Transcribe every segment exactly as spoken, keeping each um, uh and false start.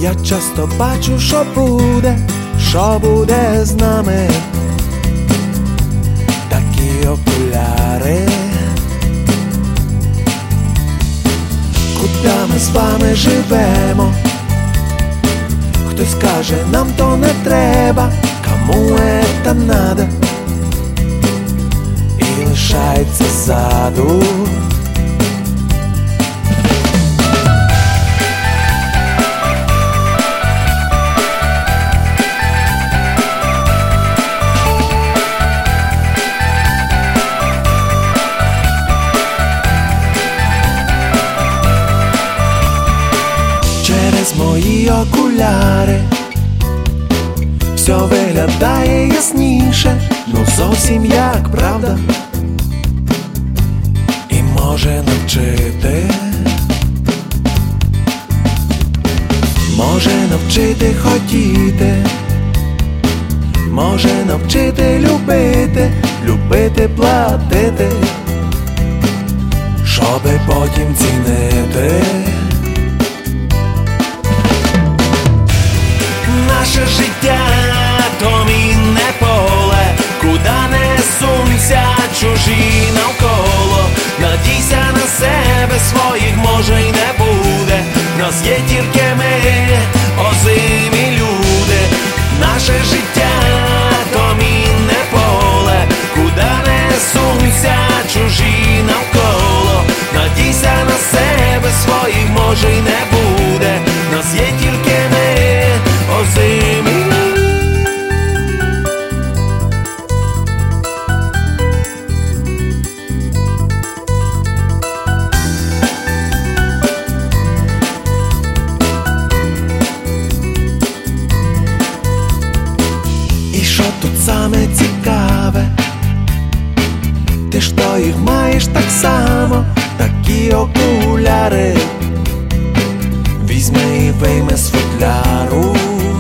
Я часто бачу, що буде, що буде з нами. Такі окуляри. Куди ми з вами живемо? Хтось каже, нам то не треба, кому это надо, і лишається ззаду. Через мої окуляри все виглядає ясніше, ну зовсім як правда, і може навчити, може навчити хотіти, може навчити любити, любити платити, щоби потім цінити. Наше життя то мінне поле, куди не сунься чужі навколо. Надійся на себе, своїх може й не буде. Нас є тільки ми, озимі люди. Наше життя то мінне поле, куди не сунься чужі навколо. Надійся на себе, своїх може й не буде. Нас є тільки ми, озимі. І що тут саме цікаве? Ти ж то їх маєш так само, такі окуляри. Візьми і вийми з футляру.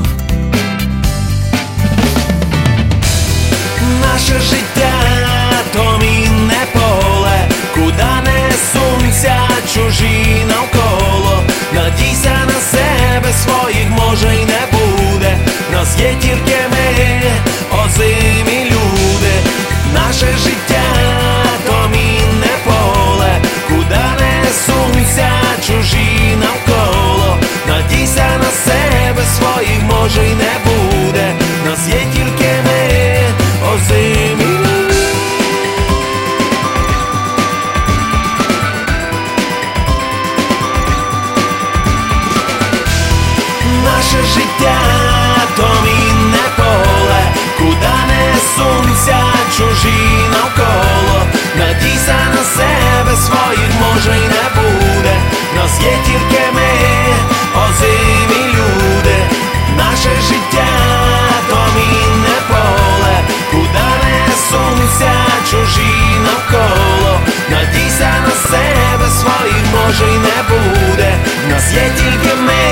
Наше життя то мінне поле, куди не сунься чужі навколо. Надійся на себе, своїх може й не буде. Нас є тільки ми, озимі люди. Наше життя то мінне поле, куди не сунься чужі навколо. Надійся на себе, своїх може й не буде. Нас є тільки ми, озимі. Наше життя то мінне поле, куди не сунься чужі навколо. Надійся на себе, своїх може й не буде. Нас є тільки ми, озимі люди. Наше життя то мінне поле, куди не сунься чужі навколо. Надійся на себе, своїх може й не буде. Нас є тільки ми,